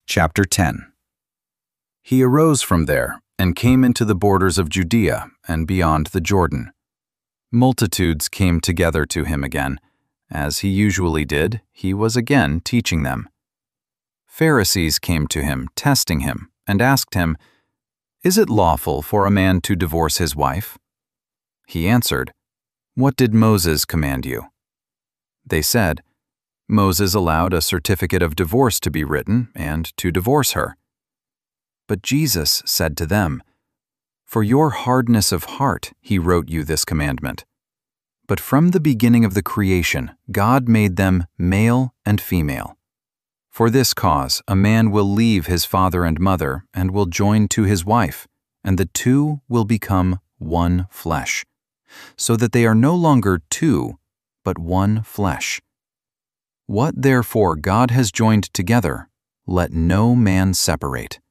Chapter 10. He arose from there and came into the borders of Judea and beyond the Jordan. Multitudes came together to him again. As he usually did, he was again teaching them. Pharisees came to him, testing him, and asked him, "Is it lawful for a man to divorce his wife?" He answered, "What did Moses command you?" They said, "Moses allowed a certificate of divorce to be written and to divorce her." But Jesus said to them, "For your hardness of heart he wrote you this commandment. But from the beginning of the creation, God made them male and female. For this cause, a man will leave his father and mother and will join to his wife, and the two will become one flesh, so that they are no longer two, but one flesh. What therefore God has joined together, let no man separate."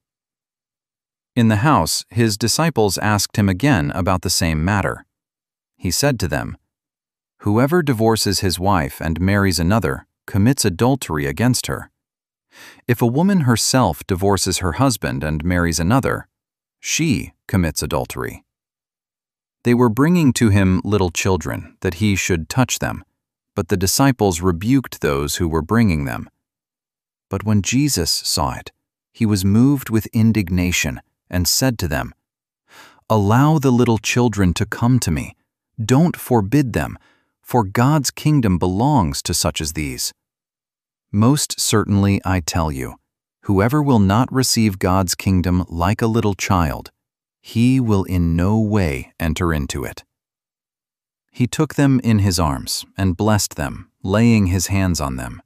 In the house, his disciples asked him again about the same matter. He said to them, "Whoever divorces his wife and marries another commits adultery against her. If a woman herself divorces her husband and marries another, she commits adultery." They were bringing to him little children, that he should touch them, but the disciples rebuked those who were bringing them. But when Jesus saw it, he was moved with indignation and said to them, "Allow the little children to come to me. Don't forbid them, for God's kingdom belongs to such as these. Most certainly I tell you, whoever will not receive God's kingdom like a little child, he will in no way enter into it." He took them in his arms and blessed them, laying his hands on them.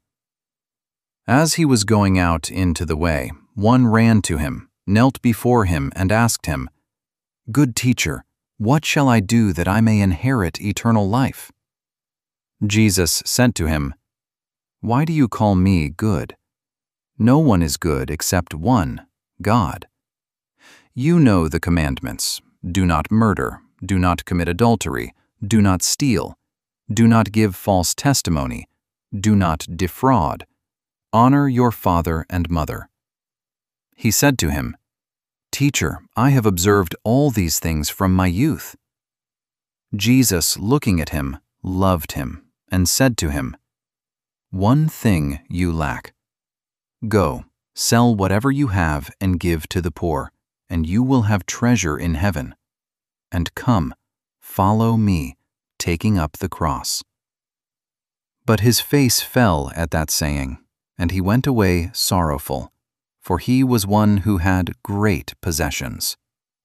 As he was going out into the way, one ran to him, knelt before him, and asked him, "Good teacher, what shall I do that I may inherit eternal life?" Jesus said to him, "Why do you call me good? No one is good except one, God. You know the commandments: do not murder, do not commit adultery, do not steal, do not give false testimony, do not defraud, honor your father and mother." He said to him, "Teacher, I have observed all these things from my youth." Jesus, looking at him, loved him and said to him, "One thing you lack. Go, sell whatever you have and give to the poor, and you will have treasure in heaven. And come, follow me, taking up the cross." But his face fell at that saying, and he went away sorrowful, for he was one who had great possessions.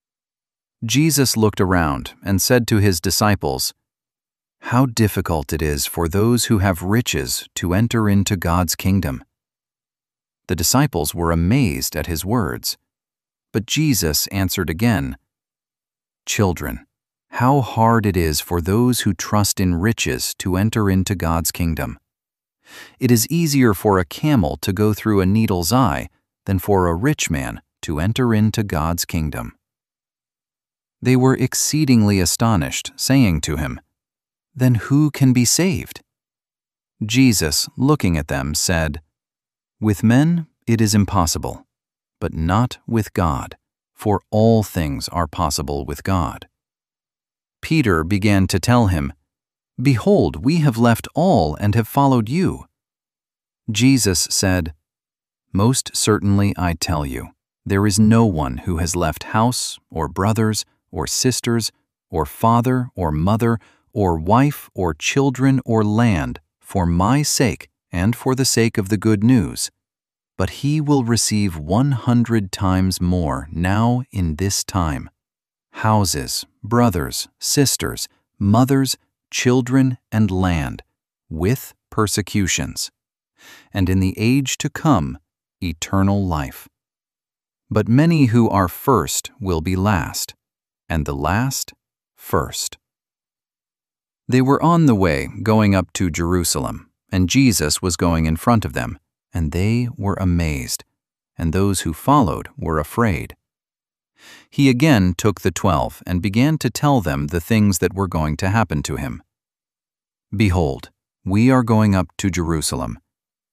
Jesus looked around and said to his disciples, "How difficult it is for those who have riches to enter into God's kingdom." The disciples were amazed at his words. But Jesus answered again, "Children, how hard it is for those who trust in riches to enter into God's kingdom. It is easier for a camel to go through a needle's eye than for a rich man to enter into God's kingdom." They were exceedingly astonished, saying to him, "Then who can be saved?" Jesus, looking at them, said, "With men it is impossible, but not with God, for all things are possible with God." Peter began to tell him, "Behold, we have left all and have followed you." Jesus said, "Most certainly I tell you, there is no one who has left house or brothers or sisters or father or mother or wife or children or land for my sake and for the sake of the good news, but he will receive 100 times more now in this time: houses, brothers, sisters, mothers, children, and land, with persecutions, and in the age to come, eternal life. But many who are first will be last, and the last first." They were on the way going up to Jerusalem, and Jesus was going in front of them, and they were amazed, and those who followed were afraid. He again took the 12 and began to tell them the things that were going to happen to him. "Behold, we are going up to Jerusalem,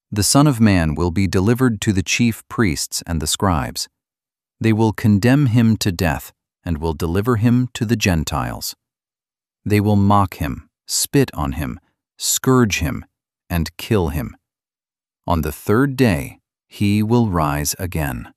The Son of Man will be delivered to the chief priests and the scribes. They will condemn him to death and will deliver him to the Gentiles. They will mock him, spit on him, scourge him, and kill him. On the third day, he will rise again."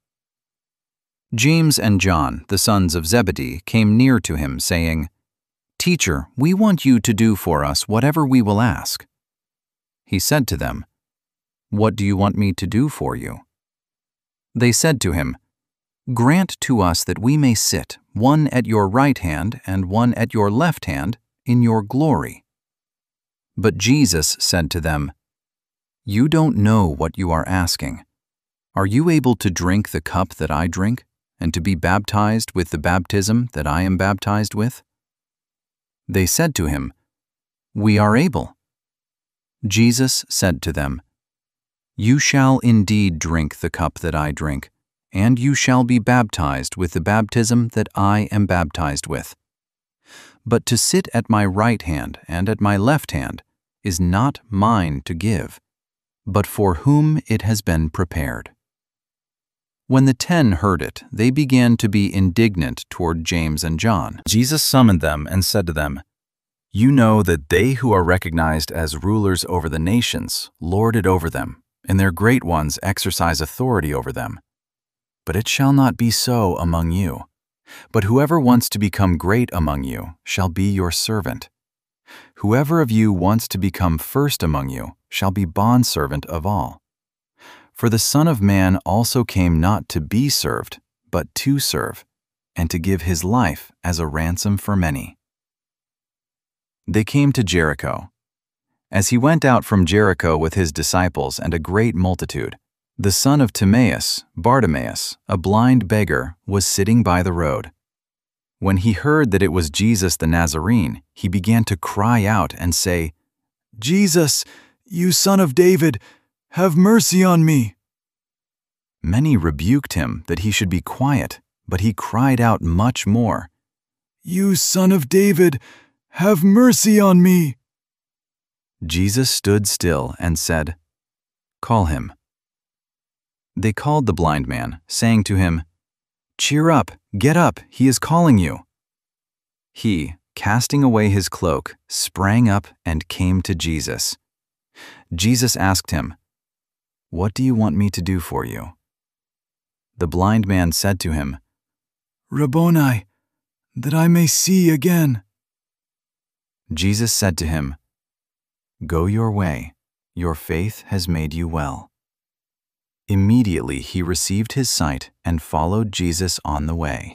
James and John, the sons of Zebedee, came near to him, saying, "Teacher, we want you to do for us whatever we will ask." He said to them, "What do you want me to do for you?" They said to him, "Grant to us that we may sit, one at your right hand and one at your left hand, in your glory." But Jesus said to them, "You don't know what you are asking. Are you able to drink the cup that I drink, and to be baptized with the baptism that I am baptized with?" They said to him, "We are able." Jesus said to them, "You shall indeed drink the cup that I drink, and you shall be baptized with the baptism that I am baptized with. But to sit at my right hand and at my left hand is not mine to give, but for whom it has been prepared." When the 10 heard it, they began to be indignant toward James and John. Jesus summoned them and said to them, "You know that they who are recognized as rulers over the nations lord it over them, and their great ones exercise authority over them. But it shall not be so among you. But whoever wants to become great among you shall be your servant. Whoever of you wants to become first among you shall be bondservant of all. For the Son of Man also came not to be served, but to serve, and to give his life as a ransom for many." They came to Jericho. As he went out from Jericho with his disciples and a great multitude, the son of Timaeus, Bartimaeus, a blind beggar, was sitting by the road. When he heard that it was Jesus the Nazarene, he began to cry out and say, "Jesus, you Son of David, have mercy on me." Many rebuked him that he should be quiet, but he cried out much more, "You Son of David, have mercy on me." Jesus stood still and said, "Call him." They called the blind man, saying to him, "Cheer up, get up, he is calling you." He, casting away his cloak, sprang up and came to Jesus. Jesus asked him, "What do you want me to do for you?" The blind man said to him, "Rabboni, that I may see again." Jesus said to him, "Go your way, your faith has made you well." Immediately he received his sight and followed Jesus on the way.